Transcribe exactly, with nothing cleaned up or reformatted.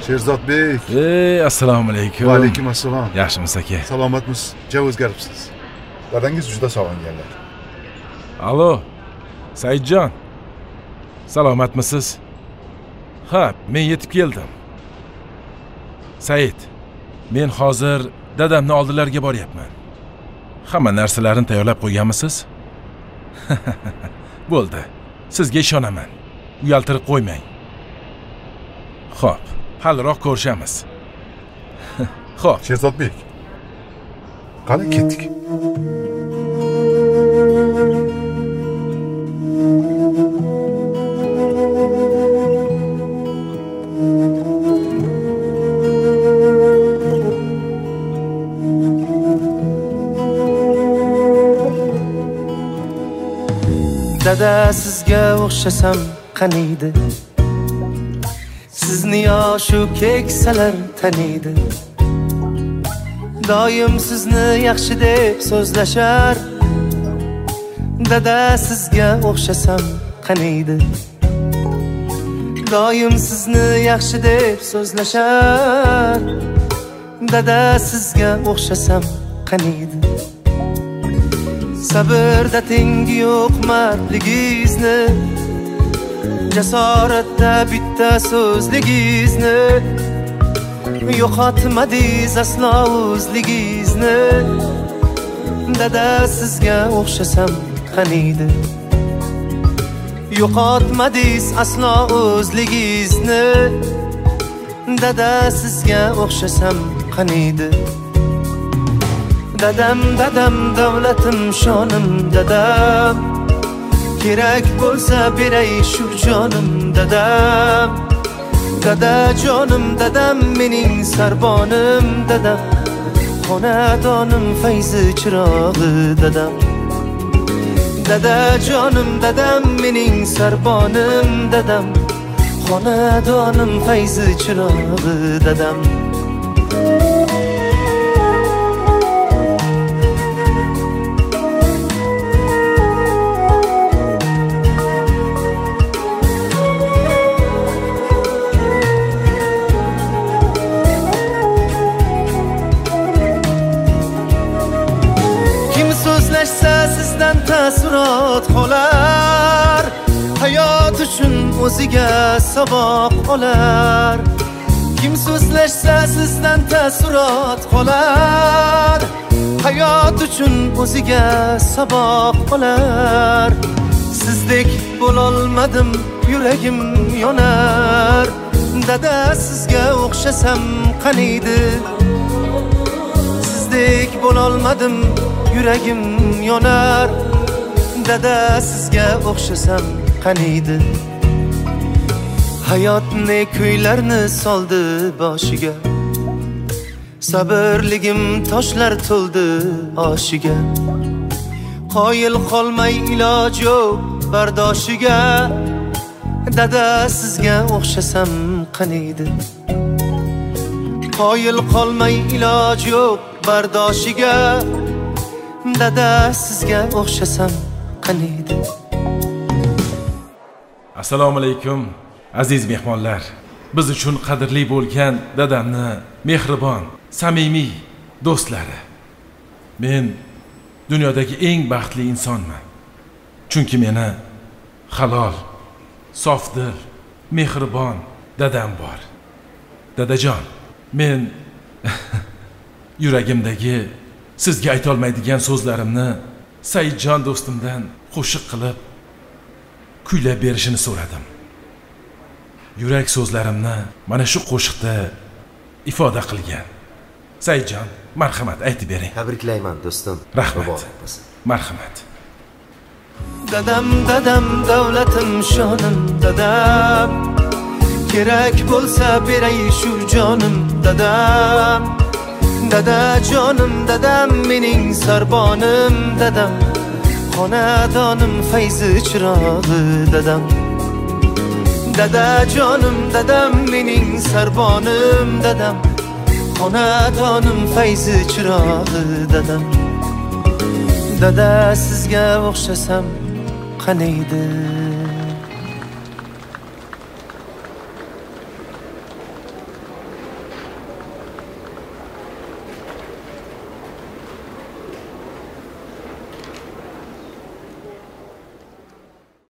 Sherzodbek. Ey, assalomu alaykum. Va alaykum assalom. Yaxshimisiz aka? Salomatmisiz? Ja o'zgaribsiz. Dadangiz juda sog'inganlar. Alo. Saidjon. Salomatmisiz? Ha, men yetib keldim. Said, men hozir dadamni oldilariga boryapman. Hamma narsalarini tayyorlab qo'yganmisiz? Bo'ldi. Sizga ishonaman. Uyaltirib qo'ymang. Xo'p, haliroq ko'rishamiz. Xo'p, Sherzodbek. Qani ketdik. Dada sizga o'xshasam qaniydi? Sizni yoshu keksalar taniydi. Doim sizni yaxshi deb so'zlashar. Dada sizga o'xshasam qaniydi? Doim sizni yaxshi deb so'zlashar. Dada sizga o'xshasam qaniydi? Sabrda tengi yo'q mardligingizni, jasoratda bitta so'zligingizni, yo'qotmadingiz aslo o'zligingizni. Dada sizga o'xshasam qaniydi? Yo'qotmadingiz aslo o'zligingizni. Dada sizga o'xshasam qaniydi? Dadam, dadam, davlatim, shonim, dadam. Kerak bo'lsa beray shu jonim, dadam. Dada jonim, dadam, mening sarbonim, dadam. Xonadonim, fayzi chirog'i, dadam. Dada jonim, dadam, mening sarbonim, dadam. Xonadonim, fayzi chirog'i, dadam. Sizdan taassurot qolar, hayot uchun o'ziga saboq olar. Kim so'zlashsa sizdan taassurot qolar, hayot uchun o'ziga saboq olar. Sizdek bo'lolmadim, yuragim yonar. Dada sizga o'xshasam qaniydi? Sizdek bo'lolmadim, yuragim yonar. Dada sizga o'xshasam qaniydi? Hayot ne kuylarni soldi boshiga, sabrligim toshlar to'ldi oshiga. Qoyil qolmay iloj yo'q bardoshiga. Dada sizga o'xshasam qaniydi? Qoyil qolmay iloj yo'q bardoshiga. Dada sizga o'xshasam qaniydi? Assalomu alaykum aziz mehmonlar. Biz uchun qadrli bo'lgan dadamni mehribon, samimiy do'stlari. Men dunyodagi eng baxtli insonman. Chunki meni halol, sofdil, mehribon dadam bor. Dadajon, men yuragimdagi sizga ayta olmaydigan so'zlarimni Saidjon do'stimdan qo'shiq qilib kuylab berishini so'radim. Yurak so'zlarimni mana shu qo'shiqda ifoda qilgan. Saidjon, marhamat aytib bering. Tabriklayman do'stim. Rahmat. Marhamat. Dadam, dadam, davlatim, shonim, dadam. Kerak bo'lsa beray shu jonim, dadam. Dada jonim, dadam, mening sarbonim, dadam. Xonadonim, fayzi chirog'i, dadam. Dada jonim, dadam, mening sarbonim, dadam. Xonadonim, fayzi chirog'i, dadam. Dada sizga o'xshasam qaniydi?